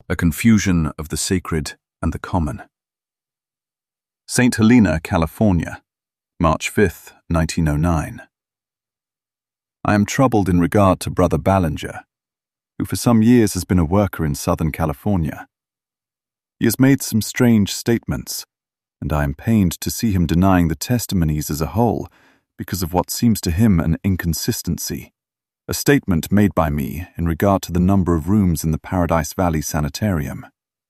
A confusion of the sacred and the common. St. Helena, California, March 5, 1909. I am troubled in regard to Brother Ballinger, who for some years has been a worker in Southern California. He has made some strange statements, and I am pained to see him denying the testimonies as a whole because of what seems to him an inconsistency. A statement made by me in regard to the number of rooms in the Paradise Valley Sanitarium.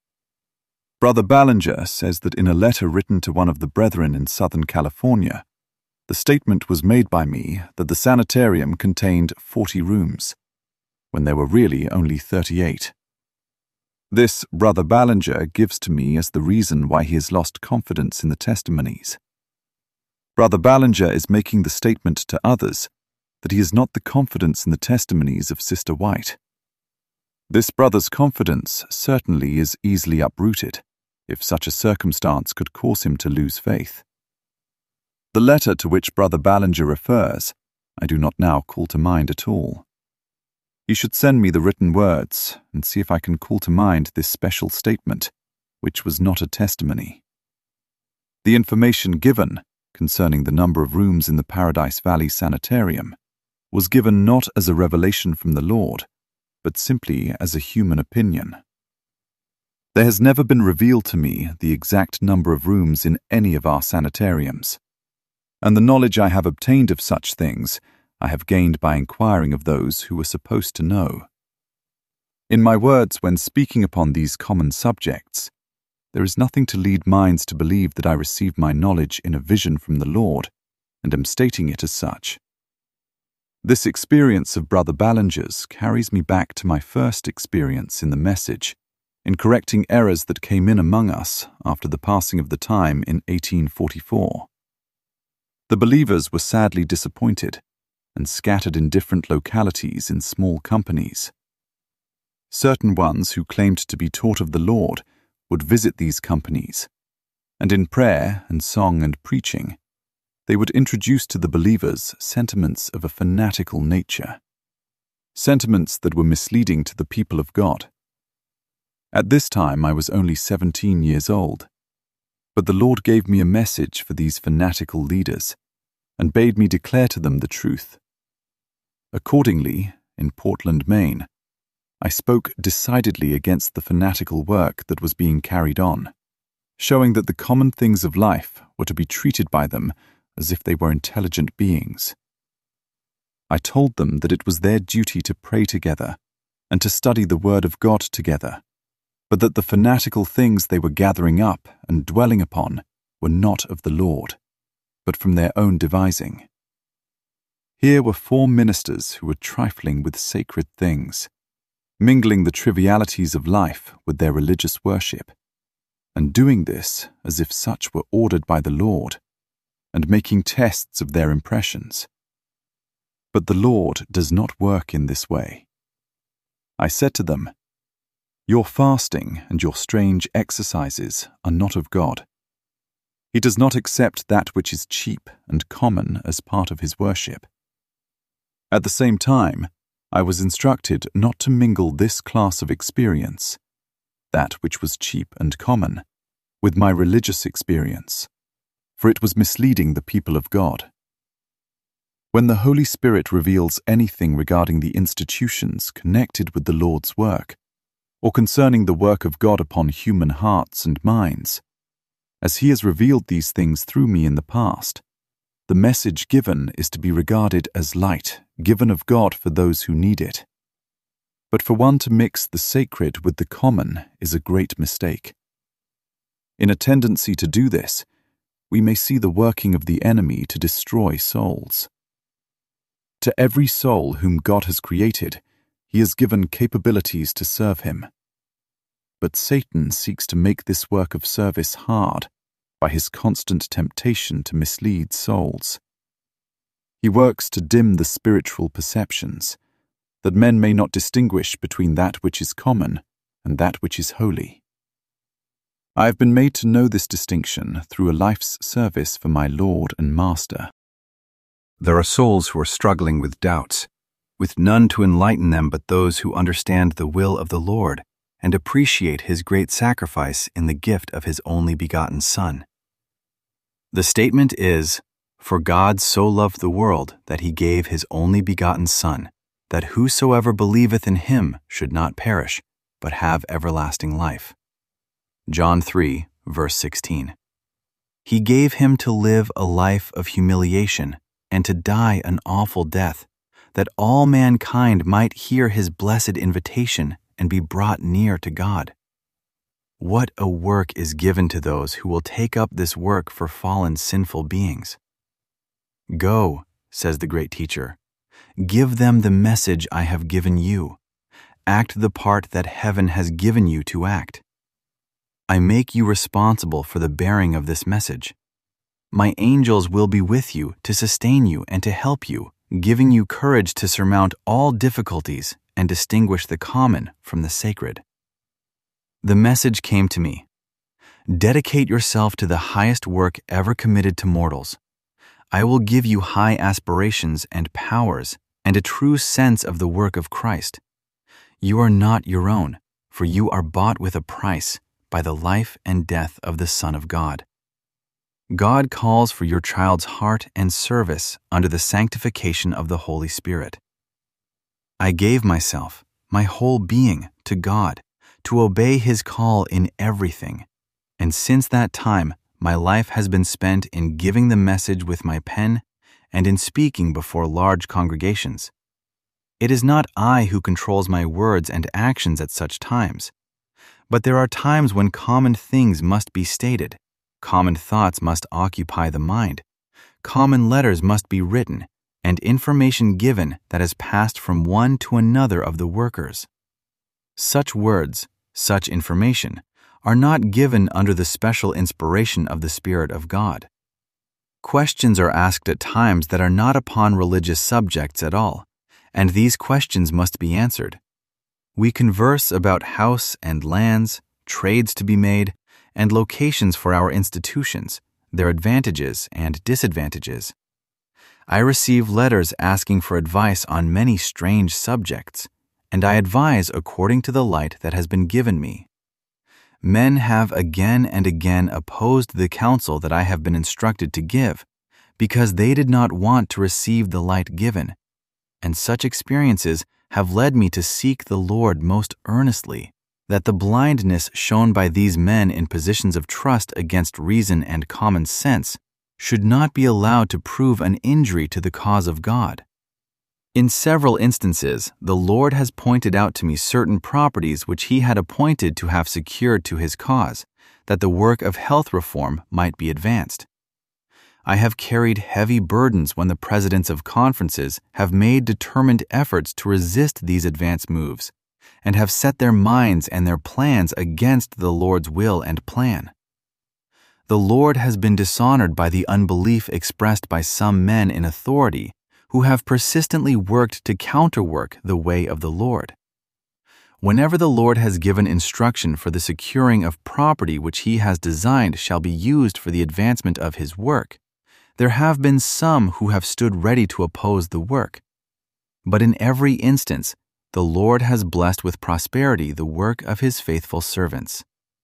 Brother Ballinger says that in a letter written to one of the brethren in Southern California, the statement was made by me that the sanitarium contained 40 rooms, when there were really only 38. This Brother Ballinger gives to me as the reason why he has lost confidence in the testimonies. Brother Ballinger is making the statement to others that he has not the confidence in the testimonies of Sister White. This brother's confidence certainly is easily uprooted, if such a circumstance could cause him to lose faith. The letter to which Brother Ballinger refers, I do not now call to mind at all. He should send me the written words and see if I can call to mind this special statement, which was not a testimony. The information given concerning the number of rooms in the Paradise Valley Sanitarium was given not as a revelation from the Lord, but simply as a human opinion. There has never been revealed to me the exact number of rooms in any of our sanitariums, and the knowledge I have obtained of such things I have gained by inquiring of those who were supposed to know. In my words when speaking upon these common subjects, there is nothing to lead minds to believe that I received my knowledge in a vision from the Lord, and am stating it as such. This experience of Brother Ballinger's carries me back to my first experience in the message, in correcting errors that came in among us after the passing of the time in 1844. The believers were sadly disappointed, and scattered in different localities in small companies. Certain ones who claimed to be taught of the Lord would visit these companies, and in prayer and song and preaching, they would introduce to the believers sentiments of a fanatical nature, sentiments that were misleading to the people of God. At this time I was only 17 years old, but the Lord gave me a message for these fanatical leaders, and bade me declare to them the truth. Accordingly, in Portland, Maine, I spoke decidedly against the fanatical work that was being carried on, showing that the common things of life were to be treated by them as if they were intelligent beings. I told them that it was their duty to pray together and to study the Word of God together, but that the fanatical things they were gathering up and dwelling upon were not of the Lord, but from their own devising. Here were 4 ministers who were trifling with sacred things, mingling the trivialities of life with their religious worship, and doing this as if such were ordered by the Lord, and making tests of their impressions. But the Lord does not work in this way. I said to them, "Your fasting and your strange exercises are not of God. He does not accept that which is cheap and common as part of his worship." At the same time, I was instructed not to mingle this class of experience, that which was cheap and common, with my religious experience, for it was misleading the people of God. When the Holy Spirit reveals anything regarding the institutions connected with the Lord's work, or concerning the work of God upon human hearts and minds, as He has revealed these things through me in the past, the message given is to be regarded as light given of God for those who need it. But for one to mix the sacred with the common is a great mistake. In a tendency to do this, we may see the working of the enemy to destroy souls. To every soul whom God has created, He has given capabilities to serve Him. But Satan seeks to make this work of service hard by his constant temptation to mislead souls. He works to dim the spiritual perceptions, that men may not distinguish between that which is common and that which is holy. I have been made to know this distinction through a life's service for my Lord and Master. There are souls who are struggling with doubts, with none to enlighten them but those who understand the will of the Lord and appreciate his great sacrifice in the gift of his only begotten Son. The statement is, "For God so loved the world that he gave his only begotten Son, that whosoever believeth in him should not perish, but have everlasting life." John 3, verse 16. He gave him to live a life of humiliation and to die an awful death, that all mankind might hear his blessed invitation and be brought near to God. What a work is given to those who will take up this work for fallen sinful beings. "Go," says the great teacher, "give them the message I have given you. Act the part that heaven has given you to act. I make you responsible for the bearing of this message. My angels will be with you to sustain you and to help you, giving you courage to surmount all difficulties and distinguish the common from the sacred." The message came to me: dedicate yourself to the highest work ever committed to mortals. I will give you high aspirations and powers and a true sense of the work of Christ. You are not your own, for you are bought with a price by the life and death of the Son of God. God calls for your child's heart and service under the sanctification of the Holy Spirit. I gave myself, my whole being, to God, to obey his call in everything, and since that time my life has been spent in giving the message with my pen and in speaking before large congregations. It is not I who controls my words and actions at such times, but there are times when common things must be stated, common thoughts must occupy the mind, common letters must be written, and information given that has passed from one to another of the workers. Such words, such information, are not given under the special inspiration of the Spirit of God. Questions are asked at times that are not upon religious subjects at all, and these questions must be answered. We converse about house and lands, trades to be made, and locations for our institutions, their advantages and disadvantages. I receive letters asking for advice on many strange subjects, and I advise according to the light that has been given me. Men have again and again opposed the counsel that I have been instructed to give, because they did not want to receive the light given, and such experiences have led me to seek the Lord most earnestly, that the blindness shown by these men in positions of trust against reason and common sense should not be allowed to prove an injury to the cause of God. In several instances, the Lord has pointed out to me certain properties which he had appointed to have secured to his cause, that the work of health reform might be advanced. I have carried heavy burdens when the presidents of conferences have made determined efforts to resist these advance moves, and have set their minds and their plans against the Lord's will and plan. The Lord has been dishonored by the unbelief expressed by some men in authority who have persistently worked to counterwork the way of the Lord. Whenever the Lord has given instruction for the securing of property which he has designed shall be used for the advancement of his work, there have been some who have stood ready to oppose the work. But in every instance, the Lord has blessed with prosperity the work of his faithful servants.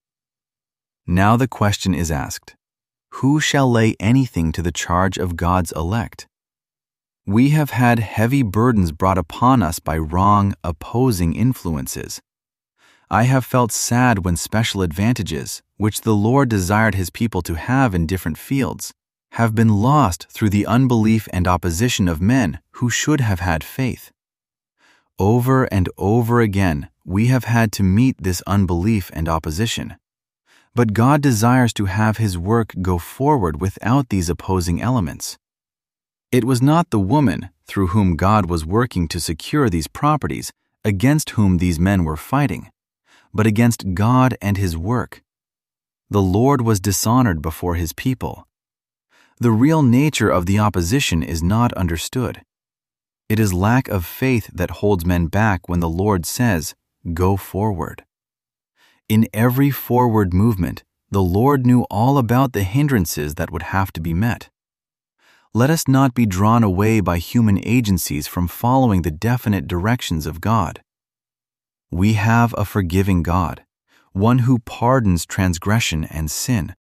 Now the question is asked, who shall lay anything to the charge of God's elect? We have had heavy burdens brought upon us by wrong, opposing influences. I have felt sad when special advantages, which the Lord desired his people to have in different fields, have been lost through the unbelief and opposition of men who should have had faith. Over and over again, we have had to meet this unbelief and opposition. But God desires to have his work go forward without these opposing elements. It was not the woman through whom God was working to secure these properties against whom these men were fighting, but against God and his work. The Lord was dishonored before his people. The real nature of the opposition is not understood. It is lack of faith that holds men back when the Lord says, "Go forward." In every forward movement, the Lord knew all about the hindrances that would have to be met. Let us not be drawn away by human agencies from following the definite directions of God. We have a forgiving God, one who pardons transgression and sin,